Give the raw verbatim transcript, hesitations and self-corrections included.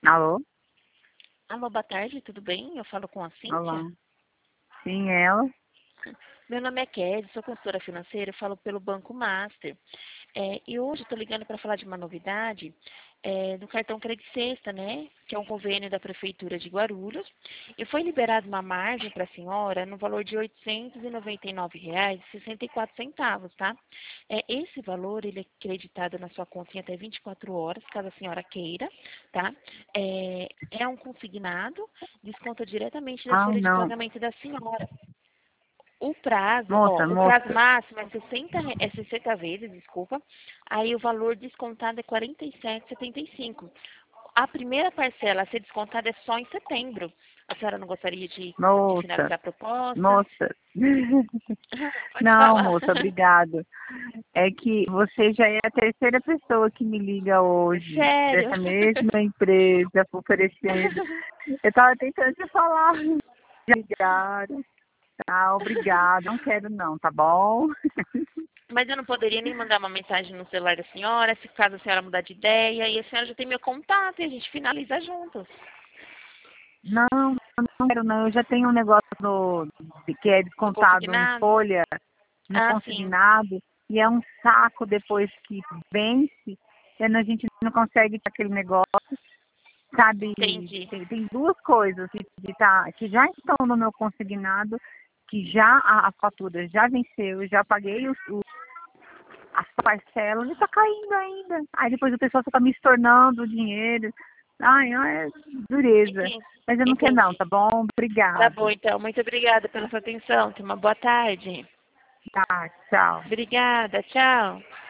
Alô? Alô, boa tarde, tudo bem? Eu falo com a Olá. Cíntia. Sim, ela? Meu nome é Kelly, sou consultora financeira, eu falo pelo Banco Master. É, e hoje estou ligando para falar de uma novidade é, do cartão Credit Sexta, né? Que é um convênio da Prefeitura de Guarulhos. E foi liberada uma margem para a senhora no valor de oitocentos e noventa e nove reais e sessenta e quatro centavos, tá? É, esse valor ele é creditado na sua conta em até vinte e quatro horas, caso a senhora queira, tá? É, é um consignado, desconta diretamente da Ah, folha de não. pagamento da senhora. O prazo, ó, Moça, o prazo moça. máximo é sessenta, re- é sessenta vezes, desculpa. Aí o valor descontado é quarenta e sete e setenta e cinco. A primeira parcela a ser descontada é só em setembro. A senhora não gostaria de, de Moça. finalizar a proposta? Moça. Pode Não, falar. moça, obrigado. É que você já é a terceira pessoa que me liga hoje, Sério? dessa mesma empresa, oferecendo. Eu tava tentando te falar. Obrigada. Ah, obrigada. Não quero não, tá bom? Mas eu não poderia nem mandar uma mensagem no celular da senhora, se caso a senhora mudar de ideia, e a senhora já tem meu contato e a gente finaliza juntos. Não, não quero não. Eu já tenho um negócio no, que é No descontado em consignado? folha, no Ah, sim. consignado, e é um saco depois que vence, e a gente não consegue ter aquele negócio, sabe? Entendi. Tem, tem duas coisas que, que, tá, que já estão no meu consignado, que já a, a fatura já venceu, eu já paguei os, os- as parcelas e está caindo ainda. Aí depois o pessoal fica me estornando o dinheiro. Ai, ai, é dureza. Entendi. Mas eu não quero não, Entendi. tá bom? Tá Obrigada. bom, então. Muito obrigada pela sua atenção. Tenha uma boa tarde. Tá, tchau. Obrigada. Tchau.